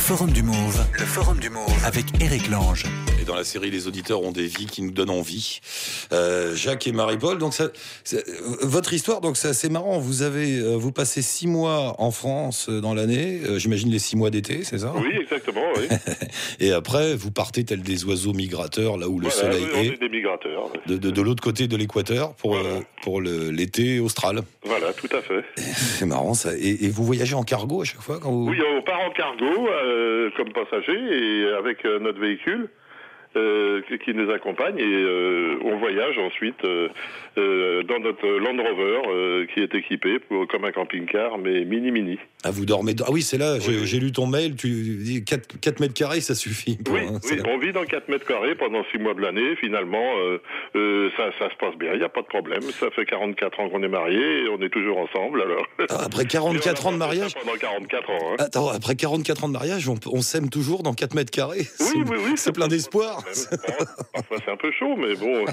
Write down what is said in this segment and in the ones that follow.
Forum du Mauve, avec Éric Lange. Et dans la série, les auditeurs ont des vies qui nous donnent envie. Jacques et Marie-Paul, donc votre histoire, donc c'est assez marrant. Vous passez 6 mois en France dans l'année, j'imagine les 6 mois d'été, c'est ça ? Oui, exactement, oui. Et après, vous partez tels des oiseaux migrateurs, là où le soleil on est des migrateurs. de l'autre côté de l'équateur pour l'été austral. Voilà, tout à fait. C'est marrant ça. Et vous voyagez en cargo à chaque fois quand vous... Oui, on part en cargo comme passager et avec notre véhicule qui nous accompagne et on voyage ensuite dans notre Land Rover qui est équipé comme un camping-car mais mini. Ah, vous dormez... Ah oui, c'est là, j'ai lu ton mail, tu dis 4 mètres carrés, ça suffit. Oui, on vit dans 4 mètres carrés pendant 6 mois de l'année. Finalement, ça se passe bien, il n'y a pas de problème. Ça fait 44 ans qu'on est mariés et on est toujours ensemble. Alors. Ah, après 44 ans de mariage pendant 44 ans. Hein. Attends, après 44 ans de mariage, on s'aime toujours dans 4 mètres carrés. Oui. C'est plein d'espoir. Parfois c'est un peu chaud, mais bon.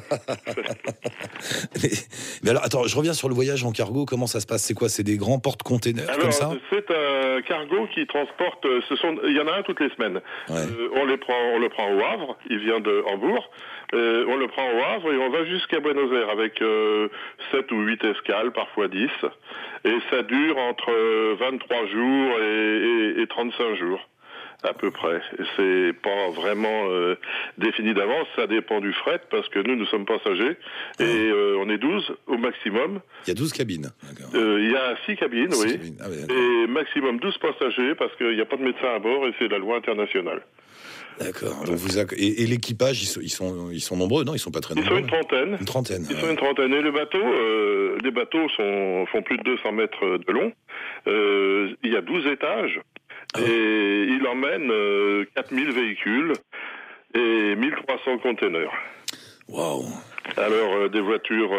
mais alors, attends, je reviens sur le voyage en cargo. Comment ça se passe ? C'est quoi ? C'est des grands porte-containers comme ça ? C'est un cargo qui transporte. Il y en a un toutes les semaines. Ouais. On le prend au Havre. Il vient de Hambourg. On le prend au Havre et on va jusqu'à Buenos Aires avec 7 ou 8 escales, parfois 10. Et ça dure entre 23 jours et 35 jours. À peu près. C'est pas vraiment défini d'avance, ça dépend du fret, parce que nous sommes passagers, et on est 12 au maximum. Il y a 12 cabines. Il y a 6 cabines, 6 oui. cabines. Ah, ouais, et maximum 12 passagers, parce qu'il n'y a pas de médecin à bord, et c'est la loi internationale. D'accord. Donc et l'équipage, ils sont nombreux, non ? Ils sont pas très nombreux. Ils sont une trentaine. Une trentaine. Ils sont une trentaine. Et les bateaux font plus de 200 mètres de long. Il y a 12 étages. Et il emmène 4000 véhicules et 1300 containers. Waouh. Alors des voitures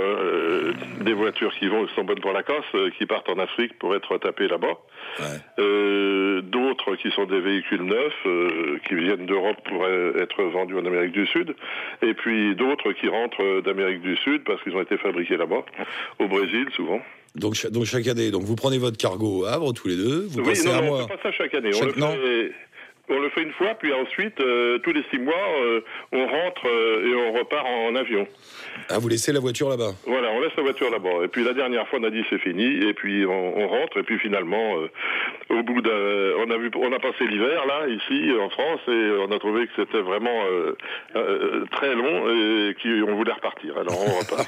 qui sont bonnes pour la casse, qui partent en Afrique pour être tapées là-bas. Ouais. D'autres qui sont des véhicules neufs qui viennent d'Europe pour être vendus en Amérique du Sud. Et puis d'autres qui rentrent d'Amérique du Sud parce qu'ils ont été fabriqués là-bas, au Brésil souvent. Donc chaque année, donc vous prenez votre cargo au Havre tous les deux, vous passez un mois. On fait pas ça chaque année. On le fait une fois, puis ensuite, tous les 6 mois, on rentre et on repart en avion. Ah, vous laissez la voiture là-bas ? Voilà, on laisse la voiture là-bas. Et puis la dernière fois, on a dit c'est fini, et puis on rentre, et puis finalement, au bout on a passé l'hiver, là, ici, en France, et on a trouvé que c'était vraiment très long, et qu'on voulait repartir. Alors on repart.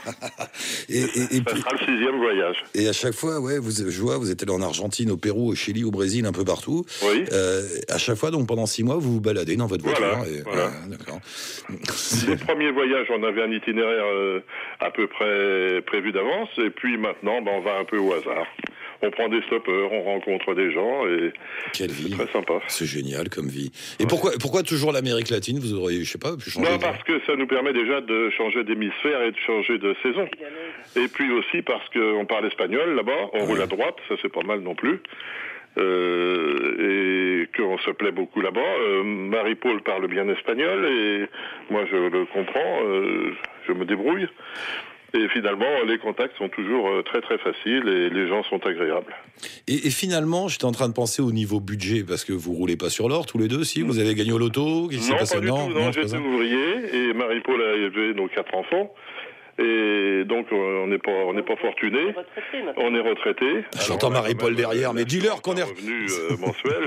Ça sera le 6e voyage. Et à chaque fois, je vois, vous êtes allé en Argentine, au Pérou, au Chili, au Brésil, un peu partout. Oui. À chaque fois, donc pendant 6 mois, vous vous baladez dans votre voiture. Voilà. D'accord. Le premier voyage, on avait un itinéraire à peu près prévu d'avance, et puis maintenant, on va un peu au hasard. On prend des stoppeurs, on rencontre des gens, et quelle vie. C'est très sympa. C'est génial comme vie. Et pourquoi toujours l'Amérique latine ? Vous auriez, je sais pas, pu changer. Non, parce que ça nous permet déjà de changer d'hémisphère et de changer de saison. Et puis aussi parce qu'on parle espagnol là-bas, on roule à droite, ça c'est pas mal non plus. Et qu'on se plaît beaucoup là-bas. Marie-Paul parle bien espagnol et moi je le comprends, je me débrouille. Et finalement, les contacts sont toujours très très faciles et les gens sont agréables. Et finalement, j'étais en train de penser au niveau budget, parce que vous roulez pas sur l'or tous les deux, si vous avez gagné au loto, qu'est-ce qui s'est passé ? Non, j'étais ouvrier et Marie-Paul a élevé nos 4 enfants. Et donc on n'est pas fortuné. On est retraité. J'entends Marie-Paul derrière, mais dis-leur qu'on est revenu mensuel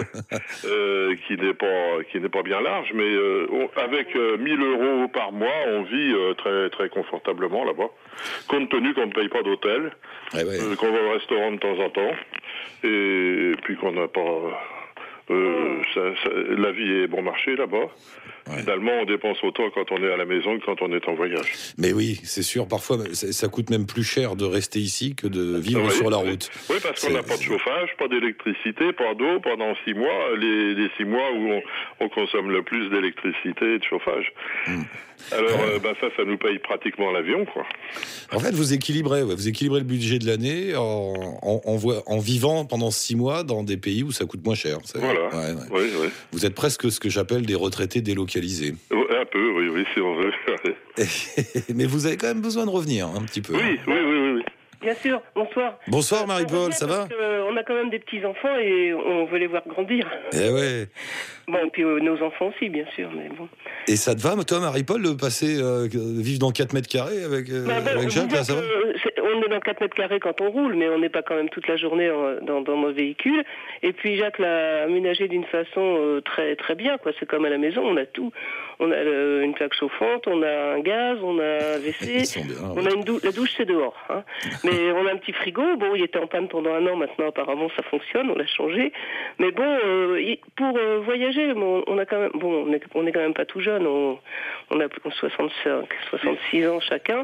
qui n'est pas bien large, mais avec 1000 € par mois, on vit très très confortablement là-bas, compte tenu qu'on ne paye pas d'hôtel, qu'on va au restaurant de temps en temps, et puis qu'on n'a pas. La vie est bon marché là-bas. Ouais. Finalement, on dépense autant quand on est à la maison que quand on est en voyage. Mais oui, c'est sûr. Parfois, ça coûte même plus cher de rester ici que de vivre sur la route. Oui, parce qu'on n'a pas de chauffage, pas d'électricité, pas d'eau pendant 6 mois. Les 6 mois où on consomme le plus d'électricité et de chauffage. Alors, ça nous paye pratiquement l'avion, quoi. En fait, vous équilibrez le budget de l'année en vivant pendant 6 mois dans des pays où ça coûte moins cher. Voilà. Oui. Vous êtes presque ce que j'appelle des retraités délocalisés. Un peu, oui, si on veut. Mais vous avez quand même besoin de revenir un petit peu. Oui. Bien sûr, bonsoir. Bonsoir Marie-Paul, ça va ? On a quand même des petits-enfants et on veut les voir grandir. Eh ouais. Bon, puis nos enfants aussi, bien sûr, mais bon. Et ça te va, toi, Marie-Paul, de passer vivre dans 4 mètres carrés avec Jacques, là, ça va? On est dans 4 mètres carrés quand on roule, mais on n'est pas quand même toute la journée dans nos véhicules. Et puis Jacques l'a aménagé d'une façon très très bien, quoi. C'est comme à la maison, on a tout. On a une plaque chauffante, on a un gaz, on a un WC, on a une douche. La douche, c'est dehors, hein. Mais on a un petit frigo. Bon, il était en panne pendant 1 an, maintenant apparemment ça fonctionne, on l'a changé. Mais bon, pour voyager, on a quand même, bon, on est quand même pas tout jeune, on a 65, 66 ans chacun.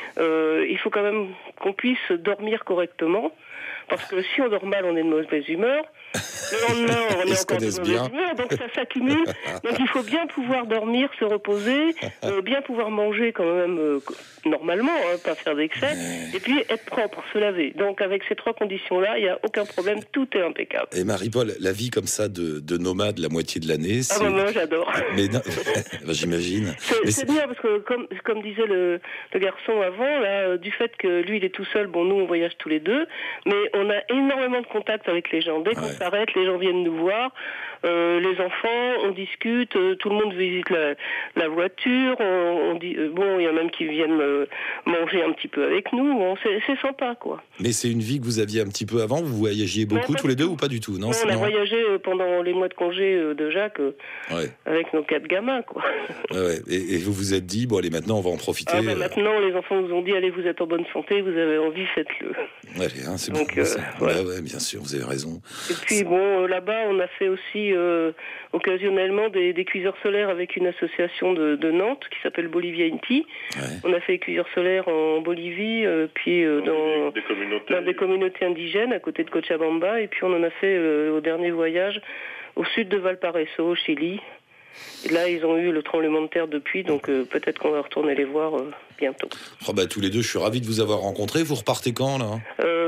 Il faut quand même qu'on puisse dormir correctement, parce que si on dort mal, on est de mauvaise humeur. Le lendemain, on est encore de mauvaise humeur, donc ça s'accumule. Donc il faut bien pouvoir dormir, se reposer, bien pouvoir manger quand même normalement, hein, pas faire d'excès, et puis être propre, se laver. Donc avec ces 3 conditions-là, il n'y a aucun problème, tout est impeccable. Et Marie-Paul, la vie comme ça de nomade la moitié de l'année, c'est... Ah bah moi j'adore. Mais non, j'imagine. C'est bien parce que comme disait le garçon avant, là, du fait que lui il est tout seul, bon nous on voyage tous les deux, mais on a énormément de contacts avec les gens. Dès qu'on s'arrête, les gens viennent nous voir, les enfants, on discute, tout le monde visite la voiture, on dit, bon il y en a même qui viennent manger un petit peu avec nous, bon, c'est sympa quoi. Mais c'est une vie que vous aviez un petit peu avant, vous voyagiez beaucoup tous les deux ou pas du tout? Non, on a voyagé pendant les mois de congé de Jacques avec nos 4 gamins quoi. Ouais. Et vous vous êtes dit, bon allez maintenant on va en profiter. Maintenant les enfants nous ont dit, allez vous êtes en bonne santé, vous avez envie, faites-le. Allez, hein, c'est bon. Ouais, bien sûr, vous avez raison. Et puis bon, là-bas on a fait aussi occasionnellement des cuiseurs solaires avec une association de Nantes qui s'appelle Bolivia Inti. On a fait des cuiseurs solaires en Bolivie, puis dans des communautés indigènes à côté de Cochabamba, et puis on en a fait au dernier voyage au sud de Valparaiso, au Chili. Et là, ils ont eu le tremblement de terre depuis, donc peut-être qu'on va retourner les voir bientôt. Oh bah, tous les deux, je suis ravi de vous avoir rencontrés. Vous repartez quand, là?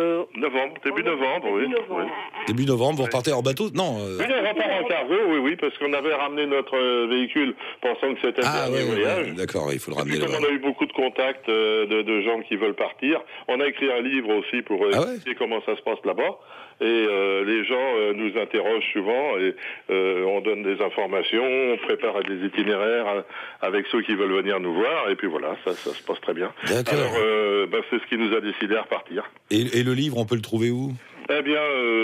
Début novembre, oui. Début novembre, vous repartez en bateau? Non. Oui, on repart en cargo, oui, parce qu'on avait ramené notre véhicule pensant que c'était le dernier voyage. Ouais, d'accord, il faut le ramener. Et puis, comme on a eu beaucoup de contacts de gens qui veulent partir, on a écrit un livre aussi pour expliquer comment ça se passe là-bas. Et les gens nous interrogent souvent et on donne des informations, on prépare des itinéraires avec ceux qui veulent venir nous voir, et puis voilà, ça se passe très bien. D'accord. Alors, c'est ce qui nous a décidé à repartir. Et le livre, on peut le trouver où? Eh bien,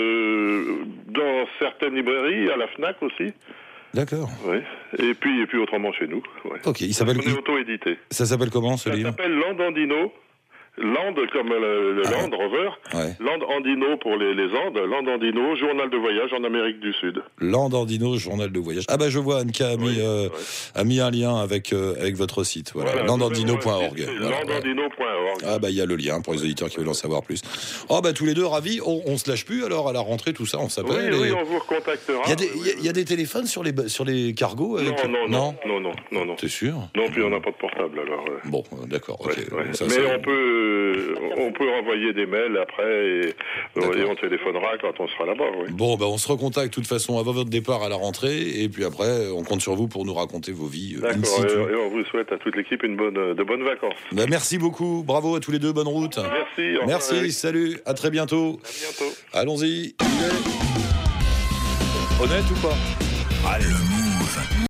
dans certaines librairies, à la FNAC aussi. D'accord. Oui. Et puis autrement chez nous. Ouais. Ok, il s'appelle... On est auto-édité. Ça s'appelle comment, ce livre? Ça s'appelle Land Land comme le Land Rover, Land Andino pour les Andes, Land Andino, journal de voyage en Amérique du Sud. Land Andino, journal de voyage. Ah bah je vois, Anka a mis un lien avec votre site, voilà. landandino.org. Landandino.org. Ah bah il y a le lien pour les auditeurs qui veulent en savoir plus. Oh bah tous les deux ravis, on se lâche plus alors à la rentrée, tout ça, on s'appelle. Oui, on vous recontactera. Il y a des téléphones sur les cargos avec... Non. T'es sûr? Non, puis on n'a pas de portable alors. Bon, d'accord, ok. Ça, mais on peut renvoyer des mails après et on téléphonera quand on sera là-bas. Oui. Bon, on se recontacte de toute façon avant votre départ à la rentrée et puis après on compte sur vous pour nous raconter vos vies. D'accord, et on vous souhaite à toute l'équipe de bonnes vacances. Merci beaucoup, bravo à tous les deux, bonne route. Merci, salut, à très bientôt. À bientôt. Allons-y. Honnête ou pas? Le Move.